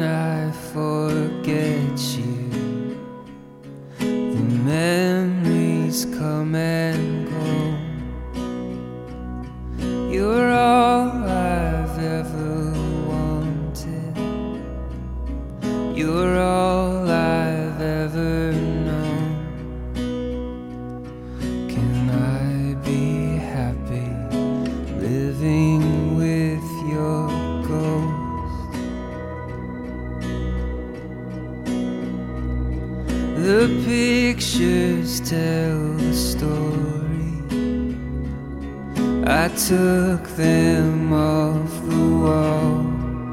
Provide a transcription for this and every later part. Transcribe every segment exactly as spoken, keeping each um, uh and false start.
can I forget you? The memories come and go. You're all I've ever wanted. You're all I've ever known. Can I be happy living with your ghost? The pictures tell the story. I took them off the wall.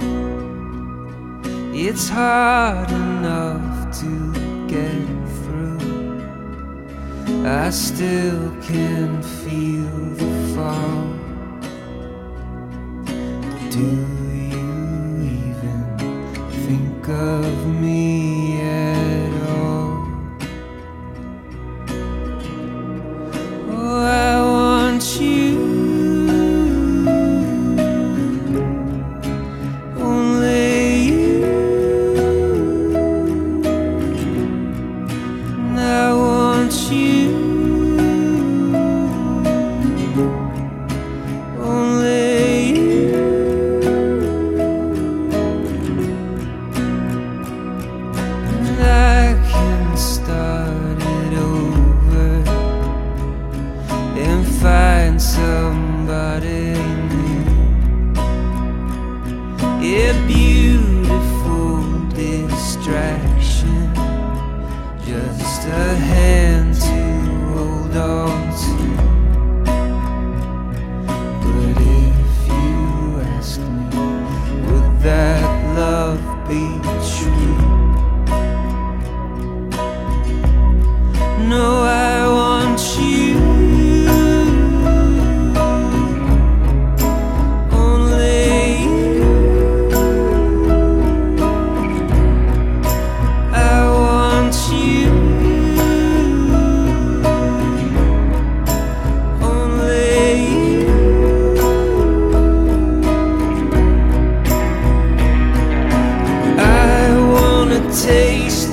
It's hard enough to get through. I still can feel the fall. Do you even think of me at all? Oh, I want you. Find somebody new. A beautiful distraction, just a hand to hold on to. But if you ask me, would that love be true? No, I want you. Taste